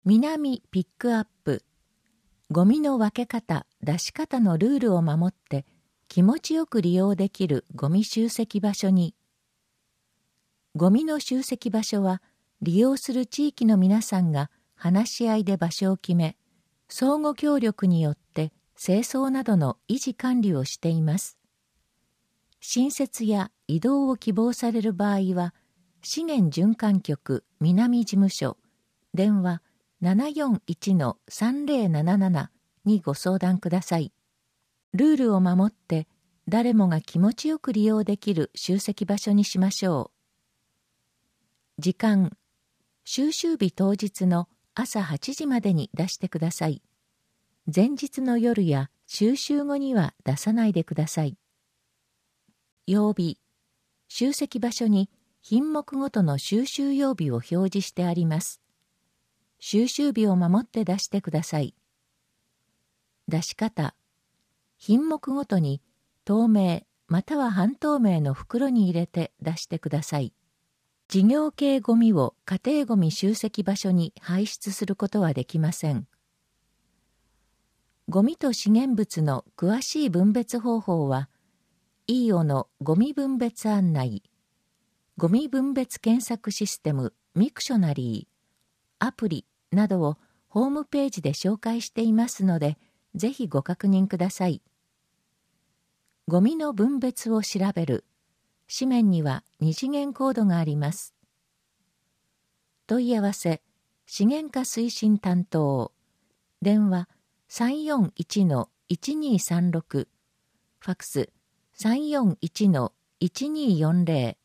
南ピックアップ。ゴミの分け方、出し方のルールを守って気持ちよく利用できるゴミ集積場所に。ゴミの集積場所は利用する地域の皆さんが話し合いで場所を決め、相互協力によって清掃などの維持管理をしています。新設や移動を希望される場合は、資源循環局南事務所、電話741-3077にご相談ください。ルールを守って誰もが気持ちよく利用できる集積場所にしましょう。時間、収集日当日の朝8時までに出してください。前日の夜や収集後には出さないでください。曜日、集積場所に品目ごとの収集曜日を表示してあります。収集日を守って出してください。出し方、品目ごとに透明または半透明の袋に入れて出してください。事業系ゴミを家庭ゴミ集積場所に排出することはできません。ゴミと資源物の詳しい分別方法は、EO のゴミ分別案内、ゴミ分別検索システムミクショナリー、アプリなどをホームページで紹介していますので、ぜひご確認ください。ゴミの分別を調べる。紙面には2次元コードがあります。問い合わせ、資源課推進担当。電話341-1236。ファクス341-1240。